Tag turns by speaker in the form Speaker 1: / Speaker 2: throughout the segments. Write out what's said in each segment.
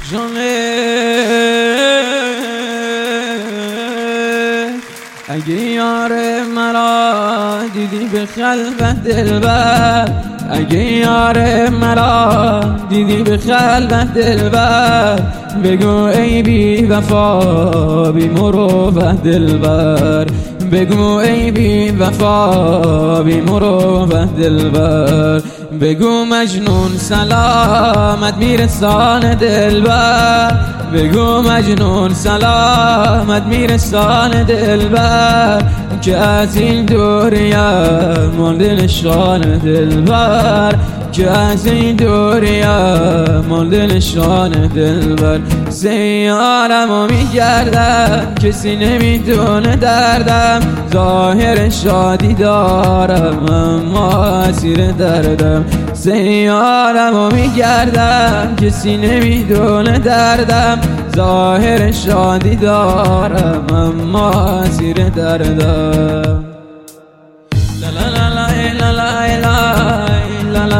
Speaker 1: اگه یار مرا دیدی به خلوت دلبر، اگه یار مرا دیدی به خلوت دلبر، بگو ای بی وفا بی مروت دلبر، بگو ای بی وفا بی مروت دلبر، بگو مجنون سلامت میرسان دلبر، بگو مجنون سلامت میرسان دلبر، که از این دوریم مانده نشان دلبر، که از این دوریم مانده نشان دلبر. سیارمو میگردم کسی نمیدونه دردم، ظاهر شادی دارم اما اسیر دردم. سیارمو میگردم کسی نمیدونه دردم، ظاهر شادی دارم اما اسیر دردم. لا لا لا لا لا لا لا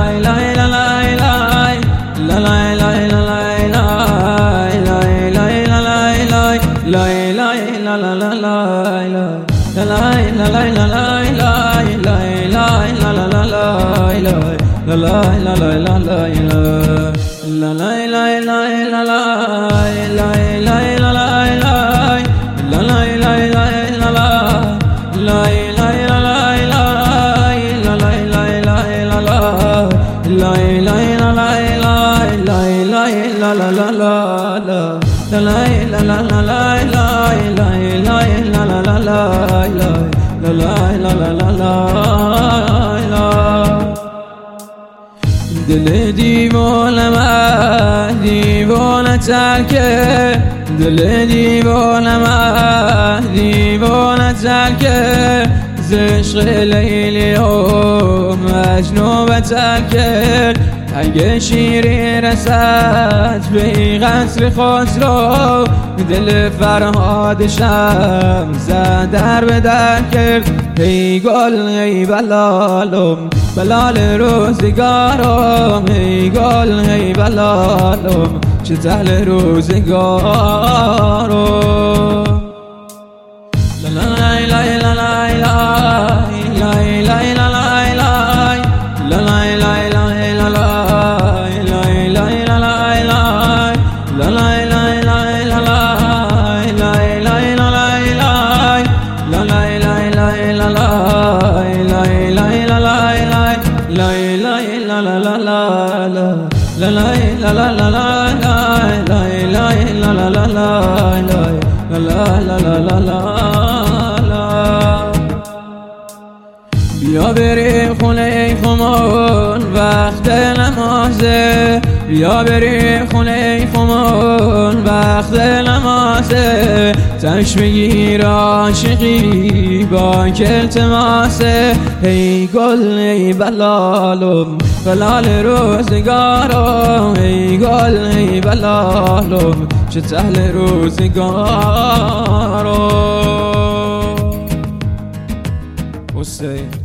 Speaker 1: دل دیوانه من دیوانه ترکه، دل دیوانه من دیوانه ترکه، ز عشق لیلی و مجنون بتر کرد. اگه شیری رسد به قصر خسرو، دل فرهادشم زد در به در کرد. ای گل ای بلالم بلال روزگارم، ای گل ای بلالم چه تل روزگارم. لا لا لا لا لا بیا بریم خونه خمون وقت نمازه، بیا بریم خونه خمون وقت نمازه، تش بگیر عاشقی با که التماسه. ای گل ای بلالم بلال روزگارم، ای گل ای بلالم چه تهل روزگارم. حسین